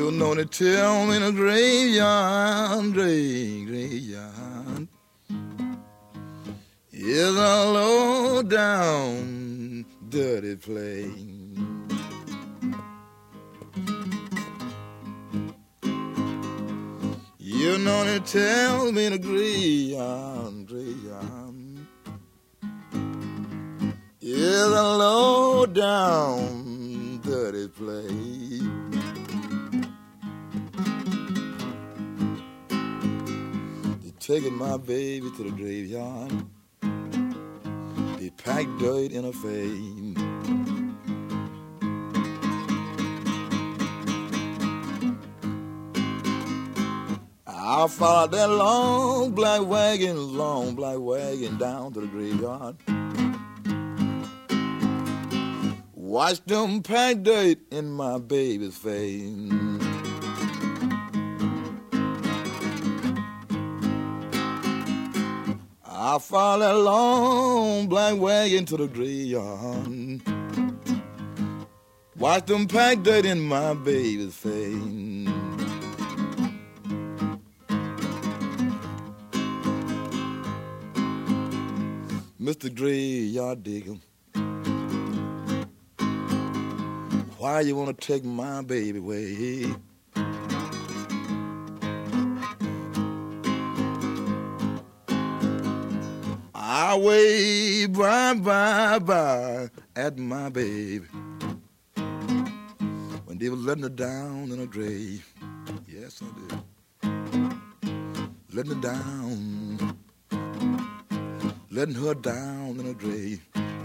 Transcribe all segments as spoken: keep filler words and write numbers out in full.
You know they tell me in a graveyard, grave, graveyard is a low down, dirty place. You know they tell me in a graveyard, graveyard is a low down, dirty place. Taking my baby to the graveyard, they pack dirt in her face. I followed that long black wagon, long black wagon down to the graveyard. Watched them pack dirt in my baby's face. I followed that long black wagon to the graveyard. Watched them pack dirt in my baby's face. Mister Graveyard Digger, why you wanna take my baby away? I wave bye bye bye at my baby when they were letting her down in her grave. Yes, I did. Letting her down, letting her down in her grave.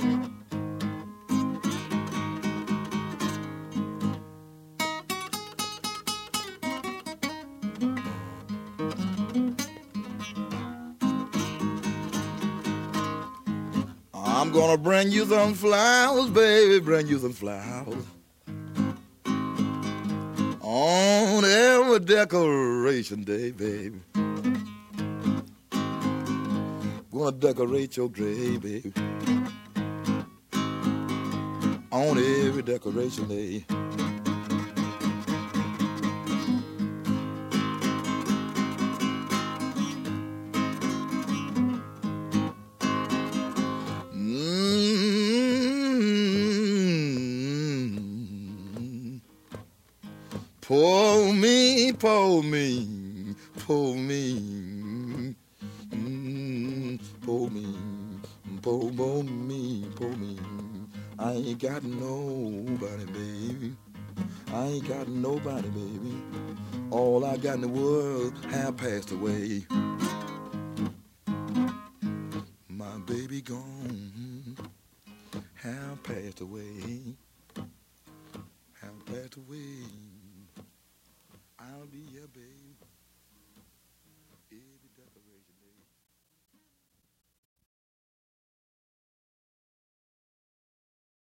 I'm gonna bring you some flowers, baby, bring you some flowers. On every decoration day, baby. Gonna decorate your grave, baby. On every decoration day. Pour me, pour me, pour me, mm, pour me, pour, pour me, pour me. I ain't got nobody, baby. I ain't got nobody, baby. All I got in the world have passed away. My baby gone, have passed away, have passed away.